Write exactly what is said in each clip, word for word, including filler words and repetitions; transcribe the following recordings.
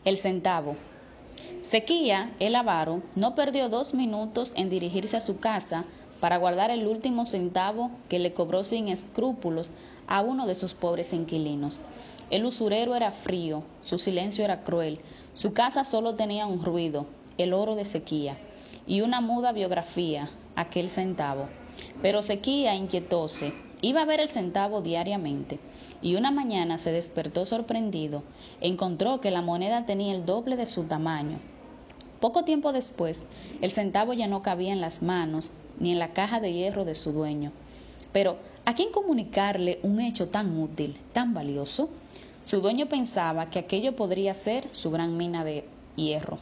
El centavo. Sequía, el avaro, no perdió dos minutos en dirigirse a su casa para guardar el último centavo que le cobró sin escrúpulos a uno de sus pobres inquilinos. El usurero era frío, su silencio era cruel, su casa solo tenía un ruido, el oro de Sequía, y una muda biografía, aquel centavo. Pero Sequía inquietóse, iba a ver el centavo diariamente, y una mañana se despertó sorprendido, encontró que la moneda tenía el doble de su tamaño. Poco tiempo después, el centavo ya no cabía en las manos ni en la caja de hierro de su dueño. Pero, ¿a quién comunicarle un hecho tan útil, tan valioso? Su dueño pensaba que aquello podría ser su gran mina de hierro.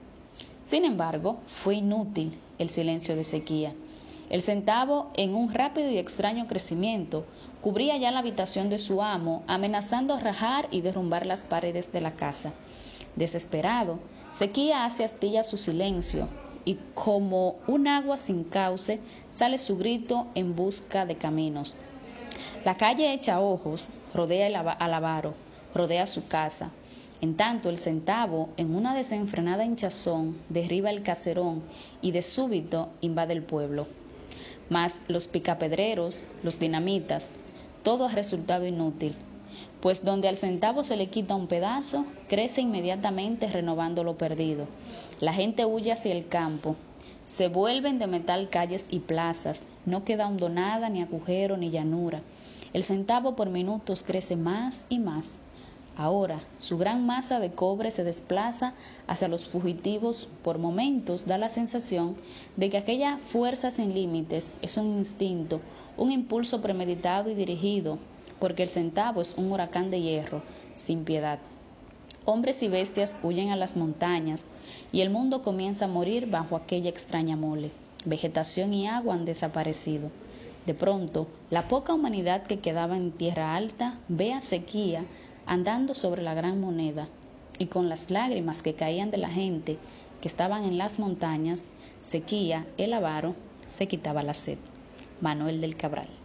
Sin embargo, fue inútil el silencio de Sequía. El centavo, en un rápido y extraño crecimiento, cubría ya la habitación de su amo, amenazando rajar y derrumbar las paredes de la casa. Desesperado, Sequía hace astilla su silencio, y como un agua sin cauce, sale su grito en busca de caminos. La calle echa ojos, rodea al avaro, rodea su casa. En tanto, el centavo, en una desenfrenada hinchazón, derriba el caserón y de súbito invade el pueblo. Mas los picapedreros, los dinamitas, todo ha resultado inútil, pues donde al centavo se le quita un pedazo, crece inmediatamente renovando lo perdido. La gente huye hacia el campo, se vuelven de metal calles y plazas, no queda hondonada, ni agujero, ni llanura. El centavo por minutos crece más y más. Ahora, su gran masa de cobre se desplaza hacia los fugitivos. Por momentos da la sensación de que aquella fuerza sin límites es un instinto, un impulso premeditado y dirigido, porque el centavo es un huracán de hierro, sin piedad. Hombres y bestias huyen a las montañas y el mundo comienza a morir bajo aquella extraña mole. Vegetación y agua han desaparecido. De pronto, la poca humanidad que quedaba en tierra alta ve a Sequía andando sobre la gran moneda, y con las lágrimas que caían de la gente que estaban en las montañas, Sequía, el avaro, se quitaba la sed. Manuel del Cabral.